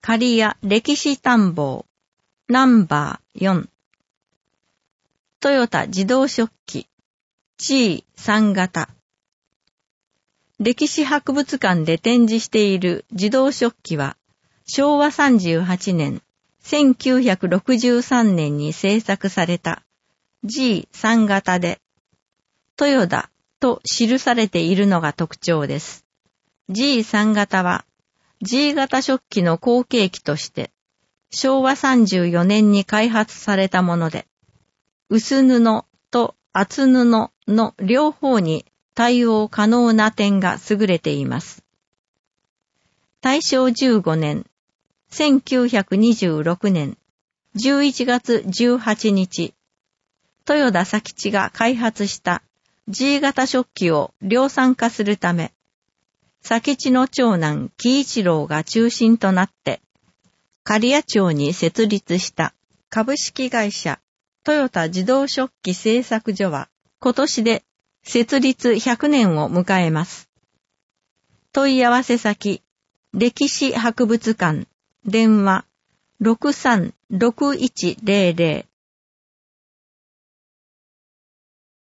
刈谷歴史探訪ナンバー4トヨタ自動食器 G3 型歴史博物館で展示している自動食器は昭和38年1963年に製作された G3 型でトヨタと記されているのが特徴です。G3 型は G 型食器の後継機として昭和34年に開発されたもので、薄布と厚布の両方に対応可能な点が優れています。大正15年、1926年11月18日、豊田佐吉が開発した G 型食器を量産化するため、佐吉の長男喜一郎が中心となって、刈谷町に設立した株式会社トヨタ自動食器製作所は今年で設立100年を迎えます。問い合わせ先、歴史博物館、電話 63-6100